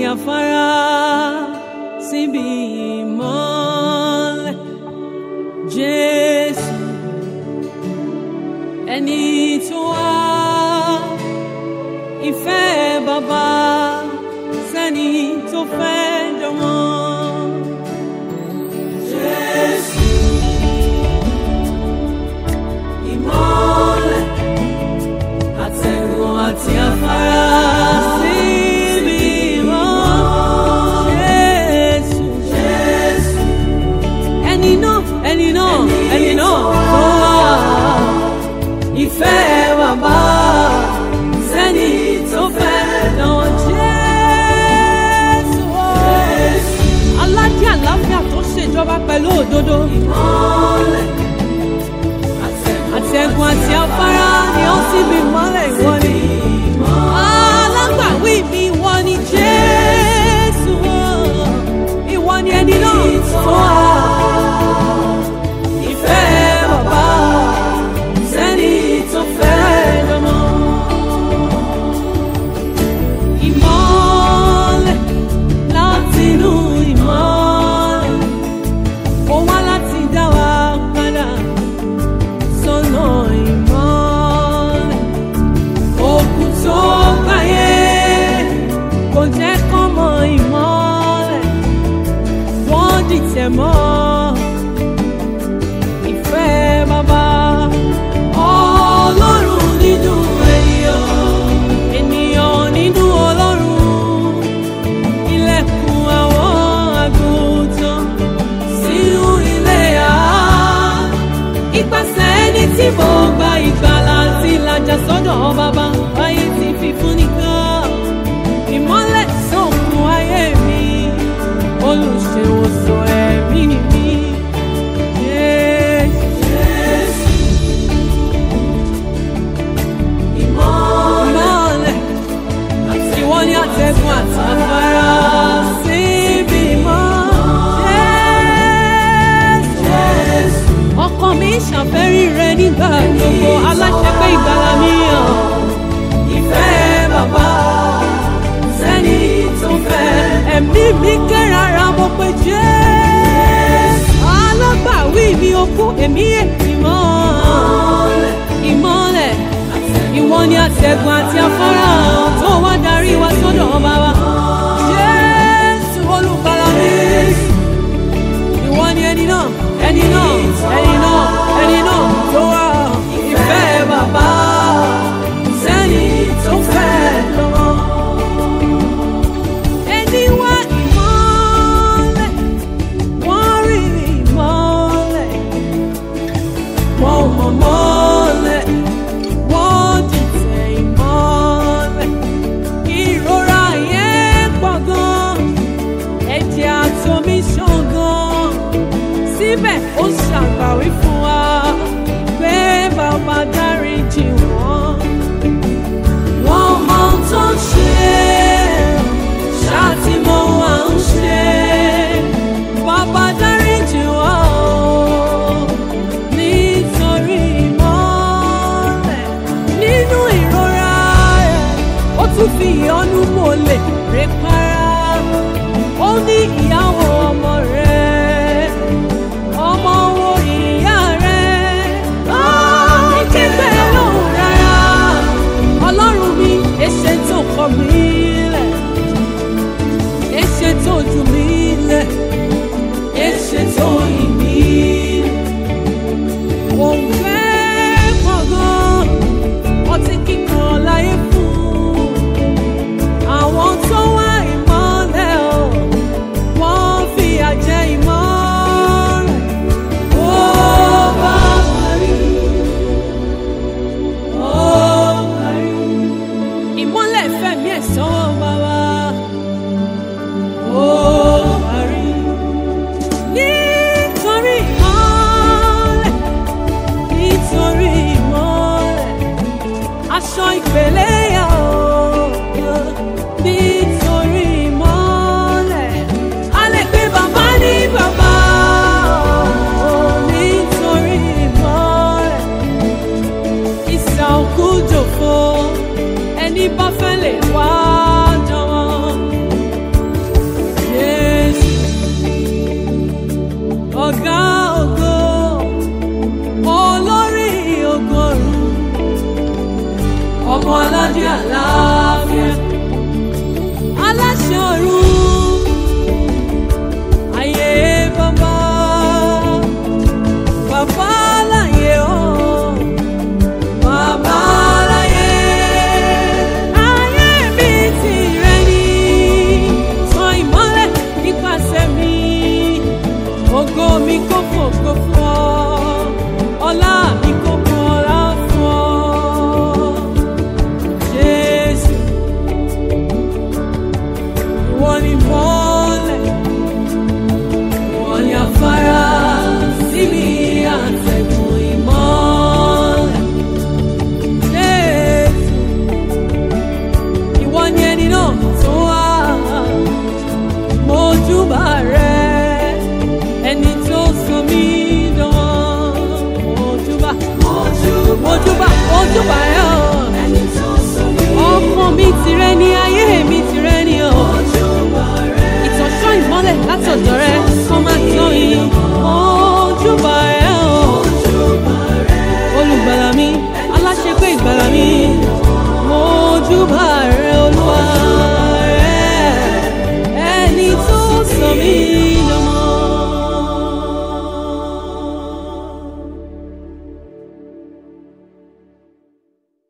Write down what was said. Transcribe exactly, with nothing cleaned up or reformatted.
afárá síbi ìmọ́lẹ̀. Jésù ẹni tó wá ìfẹ́ bàbá sẹ́ni tó fẹ́ jọmọ. Jésù ìmọ́lẹ̀ àtẹ̀gùn àti afárá síbi ìmọ́lẹ̀. Jésù Jésù ẹni náà ẹni náà ẹni náà tó wá ìfẹ́ bàbá sẹ́ni tó fẹ́ jọmọ. Jésù aládé àlàáfíà tó ṣèjọba pẹ̀lú òdodo. Ìmọ́lẹ̀ àtẹ̀gùn àti afárá ni ó sì bí ìmọ́lẹ̀ ìwọ ni. Alágbàwí mi ìwọ ni Jésù. Ìwọ ni ẹni náà tó wá ìfẹ́ bàbá sẹ́ni tó fẹ́ jọmọ. Ìmọ́lẹ̀ láti inú ìmọ́lẹ̀ ó wá láti dá wa padà sọ́nà ìmọ́lẹ̀. Òkun tó gbáyé kò jẹ́ kó mọ ìmọ́lẹ̀, wọ́n dìtẹ̀ mọ́ ìfẹ́ bàbá. Ọlọ́run nínú ènìyàn, ènìyàn nínú Ọlọ́run, ilẹ̀kùn àwọn àgùntàn sínú ilé a. Ipasẹ̀ ẹni tí mo gba ìgbàlà àti ìlàjà sọ́dọ̀ bàbá, ayé ti fi fún nìkan. Ìmọ́lẹ̀ sókun ayé mi, olùṣèwòsàn ẹ̀mí mi. Jésù ìmọ́lẹ̀ ìwọ ni àtẹ̀gùn àti afárá síbi ìmọ́. Jésù ọkàn mi ṣàfẹ́rí rẹ nígbà gbogbo, aláṣẹpé ìgbàlà mi hàn. Ìfẹ́ bàbá sẹ́ni tó fẹ́. Ẹ̀mí mi kérara mo pé Jésù alágbàwí mi okú èmi ìmọ́. Ìmọ́lẹ̀ ìwọ ni àtẹ̀gùn àti afárá tó wá darí wa sọ́dọ̀ bàbá. Jésù olùgbàlà mi ìwọ ni ẹni náà ẹni náà ẹni náà ẹni náà tó wá ìfẹ́ bàbá sẹ́ni tó fẹ́ lọ́wọ́. Ẹni wá ìmọ́lẹ̀ wọ́n rí ìmọ́lẹ̀, wọ́n mọ̀ mọ́lẹ̀, wọ́n dìtẹ̀ ìmọ́lẹ̀. Ìrora yẹn pọ̀ gan, ẹ̀jẹ̀ àtomi ṣàn gan, síbẹ̀ ó ṣàgbàwí fún wa pé bàbá dáríjì wọ́n. Wọ́n mọ ohun tó ń ṣe, ṣáà tí mo wà ń ṣe. Bàbá dáríjì wọ́n nítorí ìmọ́lẹ̀. Nínú ìrora ẹ̀ ó tún fi ìyọ́nú mọ́lẹ̀ rè para. Ó ní ìyàwó ọmọ rẹ̀, ọmọ wo ìyá rẹ̀. Ó ní kígbe lóhùn rárá. Ọlọ́run mi èṣe tó kọ̀ mí lẹ̀, èṣe tó jù mí lẹ̀, èṣe tó yìn mí lẹ̀. Òun fẹ́ pọ̀ gan, ọtí kíkan láyé fún àwọn tó wá ìmọ́lẹ̀ o. Wọ́n fìyà jẹ ìmọ́lẹ̀. Ó bá parí, ó parí. Ìmọ́lẹ̀ fẹ̀mí ẹ̀ sọ́wọ́ bàbá. Ó parí. Nítorí ìmọ́lẹ̀, nítorí ìmọ́lẹ̀, aṣọ ìpèlè yà ó. Nítorí ìmọ́lẹ̀, a lè pe bàbá ní bàbá. Nítorí ìmọ́lẹ̀, ìsà òkú jòfo, ẹni bá fẹ́ lè wá jọ̀wọ́. jẹ́ àlàáfíà.